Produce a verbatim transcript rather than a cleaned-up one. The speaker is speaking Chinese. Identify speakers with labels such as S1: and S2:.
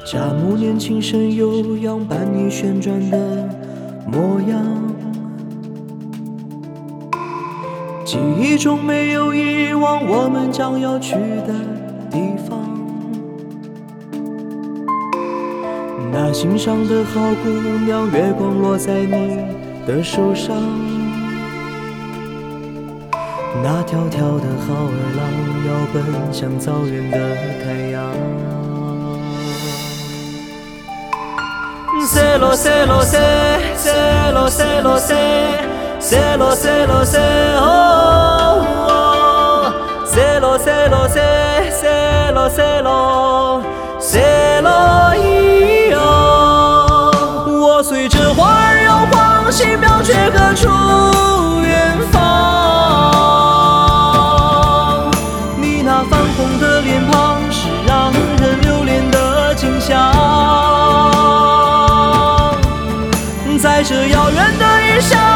S1: 夏暮年轻神悠扬，伴你旋转的模样。记忆中没有遗忘我们将要去的地方。那心上的好姑娘，月光落在你的手上。那迢迢的好儿郎，要奔向草原的太阳。塞罗塞罗塞，塞罗塞罗塞，塞罗塞罗塞哦，塞罗塞罗塞，塞罗塞罗，塞罗伊哦。我随着花儿摇晃，心飘却可出远方。你那泛红的脸庞，是让人留恋的景象。在这遥远的异乡。